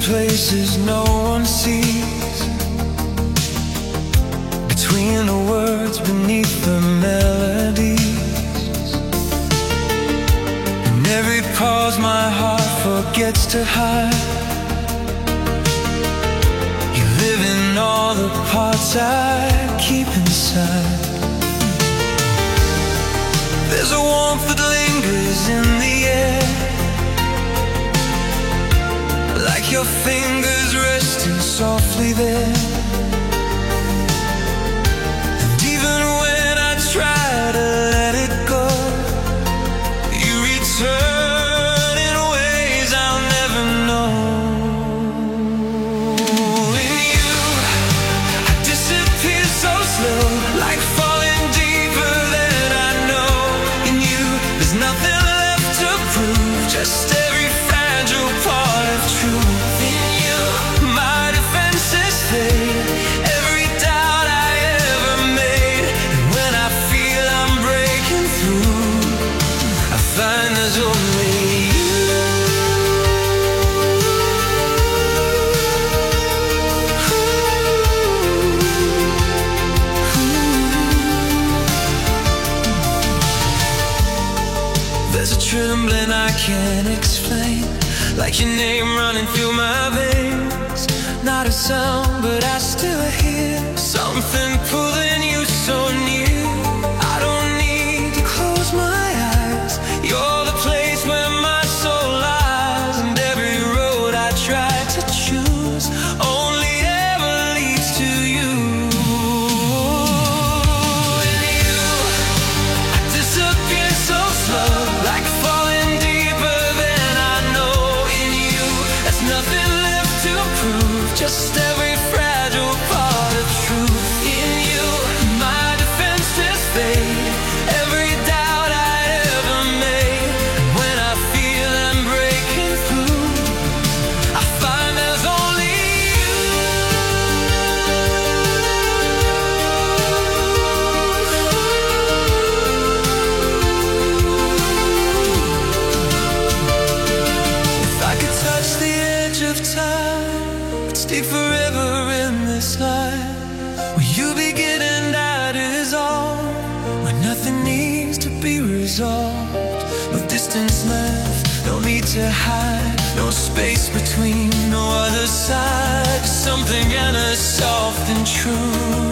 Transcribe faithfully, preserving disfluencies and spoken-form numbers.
places no one sees, between the words, beneath the melodies. In every pause my heart forgets to hide. You live in all the parts I keep inside. There's a warmth that lingers in the air, like your fingers resting softly there. And even when I try to let it go, you return in ways I'll never know. In you, I disappear so slow, like falling deeper than I know. In you, there's nothing left to prove, just every fragile part of truth. Every doubt I ever made, and when I feel I'm breaking through, I find there's only you. There's a trembling I can't explain, like your name running through my veins. Not a sound, but I still hear something pulling you so near. I don't need to close my eyes. You're the place where my soul lies, and every road I try to choose only ever leads to you. In you, I disappear so slow, like falling deeper than I know. In you, there's nothing left to prove, just every fragile part of truth. In you, my defenses fade, every doubt I ever made. And when I feel I'm breaking through, I find there's only you. If I could touch the edge of time, stay forever in this life, where you begin and I dissolve, where nothing needs to be resolved. No distance left, no need to hide, no space between, no other side. Something inner, soft and true.